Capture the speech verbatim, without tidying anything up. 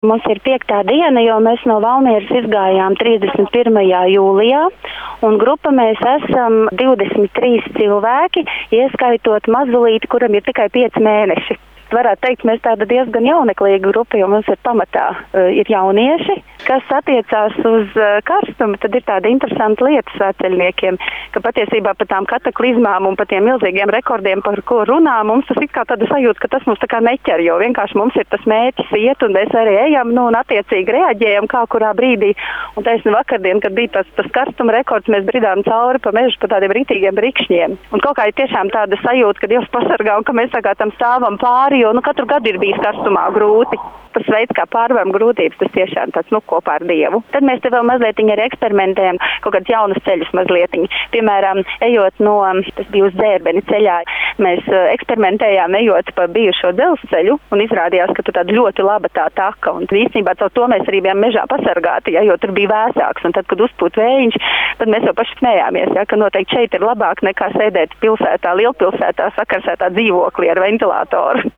Mums ir piektā diena, jo mēs no Valmieras izgājām trīsdesmit pirmajā jūlijā, un grupa mēs esam divdesmit trīs cilvēki, ieskaitot mazulīti, kuram ir tikai pieci mēneši. Varētu teikt, mēs tāda diezgan jauneklīga grupa, jo mums ir pamatā uh, ir jaunieši, kas attiecās uz uh, karstumu. Tad ir tāda interesanta lieta svētceļniekiem, ka patiesībā par tām kataklizmām un par tiem milzīgiem rekordiem, par ko runā, mums tas ir kā tāda sajūta, ka tas mums tā kā neķer, jo vienkārši mums ir tas mērķis iet, un mēs arī ejam, nu, un attiecīgi reaģējam kā kurā brīdī. Un taisni vakardien, kad bija tas, tas karstuma rekords, mēs bridām cauri pa mežu pa tādiem ritīgiem rikšņiem. Un kaut kā ir tiešām tāda sajūta, ka Dievs pasargā un ka mēs tā kā tam stāvam pāri, jo nu, katru gadu ir bijis karstumā grūti. Tas veids, kā pārvaram grūtības, tas tiešām tāds, nu, kopā ar Dievu. Tad mēs te vēl mazliet arī eksperimentējam kaut kādus jaunus ceļus mazliet. Piemēram, ejot no, tas bija uz Dzērbeni ceļā, mēs eksperimentējām ejot pa bijušo dzelzceļu un izrādījās, ka tur tāda ļoti laba tā taka. Un īstenībā caur to mēs arī bijām mežā pasargāti, ja, jo tur bija vēsāks. Un tad, kad uzpūt vējiņš, tad mēs jau paši smējāmies, ja, ka noteikti šeit ir labāk nekā sēdēt pilsētā, lielpilsētā, sakarsētā dzīvoklī ar ventilātoru.